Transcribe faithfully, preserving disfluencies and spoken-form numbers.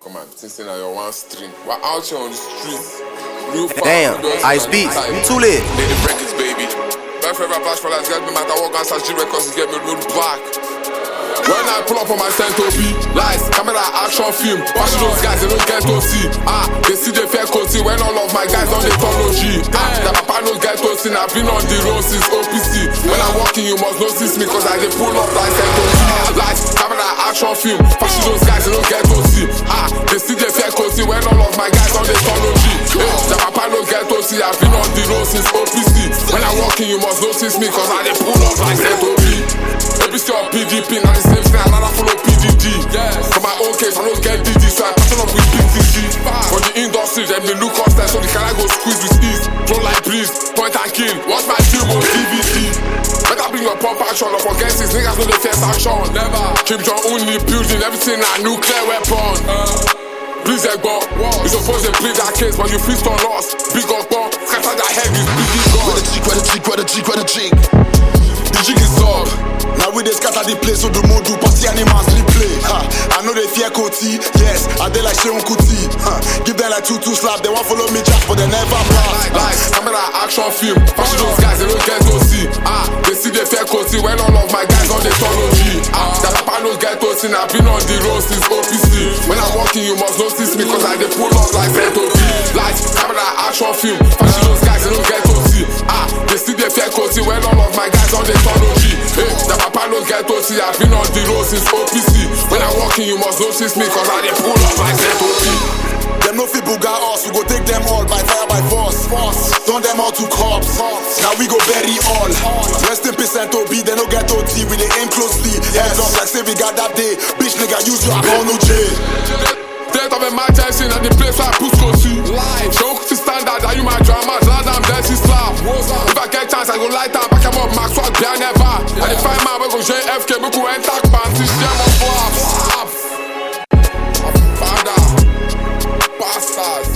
Come on, since now you're one stream. We're out here on the streets. Real Damn, Ice Beats, you too lit. Lady Records, baby. My favorite blast for life, get me matter what guns as G Records get me road back. When I pull up on my Cento B, lights, camera, action film. Watching those guys, they don't get to see. Ah, they see the fair cozy when all of my guys on the technology. Ah, the papa don't get to see. I've been on the road since O P C. When I'm walking, you must notice me, cause I they pull up like Cento B. Lights, camera, action film. Watching those guys, they don't get to see. Ah, they see the fair cozy when all of my guys on the technology. Hey, the papa don't get to see. I've been on the road since O P C. When I'm walking, you must notice me, cause I they pull up like Cento B. A B C or P D P, now the same thing, another follow P D D. Yes. For my own case, I don't get D D, so I pattern up with P T G. For the industry, them they look us there, so the camera go squeeze with ease. Throw like breeze, point and kill. Watch my film on D V D. Better bring your pump action, or forget these niggas know the first action. Never. Kim Jong-un in the building, everything a nuclear weapon. Uh. Please, Egbo, you suppose they play that case, but you fist on us. Big up, scatter that head with big gun. Where the cheek, where the cheek, where the cheek, where the cheek. The jig is up. Now we they scatter the place, so the mode do party animals replay. Ha, I know they fear Koti, yes, I they like Sheon Kuti. Ha, give them like two two slap, they want follow me jack, but they never blast. Like, camera action film, watching those guys, they don't get to see. Ah, they see they fear Koti when all of my guys on the technology. Ah, the papa don't get to see, I've been on the road since O P C. When I'm walking, you must notice me, cause I they pull up like Cento B. Like, camera action film, watching those guys, they don't get to see. Ah, they see they fear Koti when all of my guys on the technology. Hey, the papa don't get to see, I've been on the road since O P C. When I'm walking, you must notice me, cause I they pull up like Cento B. Them no fit buga us, we go take them all by fire by force. Turn them all to cops. Now we go bury all. Rest in peace Cento B, they no get O T, we they aim closely. Heads up like say we got that day. Bitch nigga use you, I call no jail. State of emergency, and the place where I push Kosi. Live, show to standard, are you my drama? Land and dirty slap. If I get chance, I go light and back him up, Max Swag, behind never. And if I man, we go J F K, we go enter panty, share my flaps. Father, bastards.